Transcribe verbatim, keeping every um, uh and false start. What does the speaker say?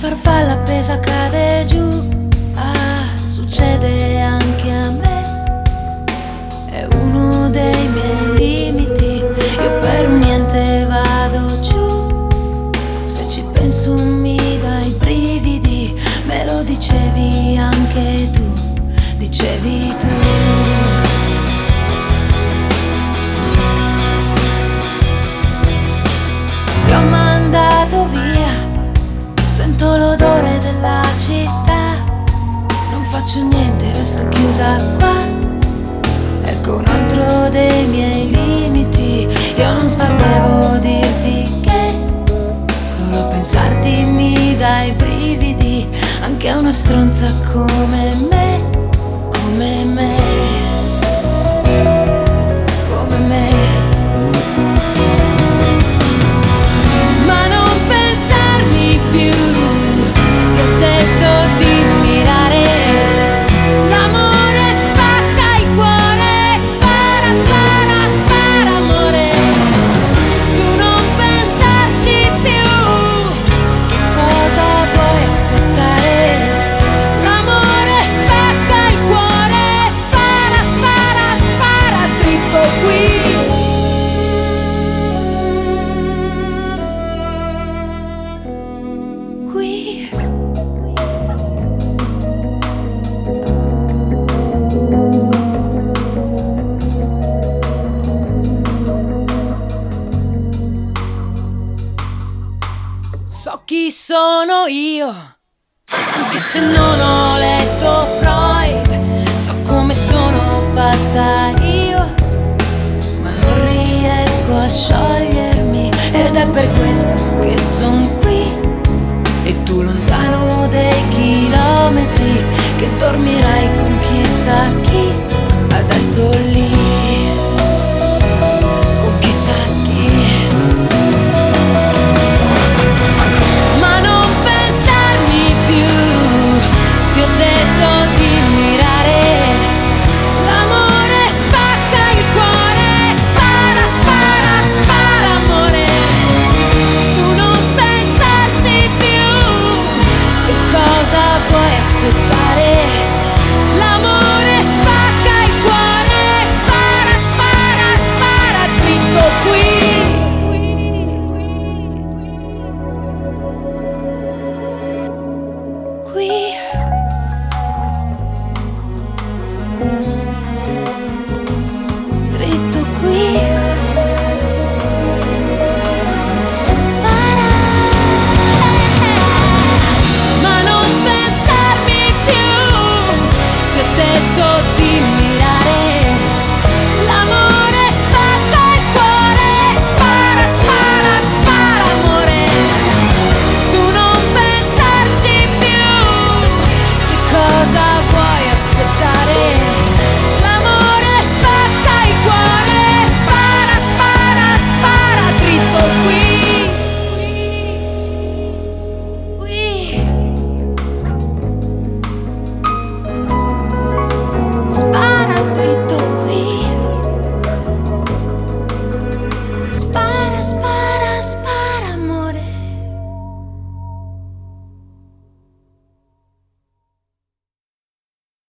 farfalla appesa cade giù. Ah, succede anche a me, è uno dei miei limiti. Io per un niente vado giù, se ci penso mi dai brividi. Me lo dicevi anche tu, dicevi tu. Ti ho mandato via, sento l'odore della città. Non faccio niente, resto chiusa qua. Ecco un altro dei miei limiti. Io non sapevo dirti che solo a pensarti mi dai brividi. Anche a una stronza come me, come me, come me. Ma non pensarmi più, ti ho detto di mirare. L'amore spacca il cuore, spara, spara, spara amore. Tu non pensarci più, che cosa vuoi aspettare? L'amore spacca il cuore, spara, spara, spara dritto qui. Qui. So chi sono io, anche se non ho letto Freud. So come sono fatta io, ma non riesco a sciogliermi. Ed è per questo che son qui, e tu lontano dei chilometri, che dormirai con chissà chi. Adesso lì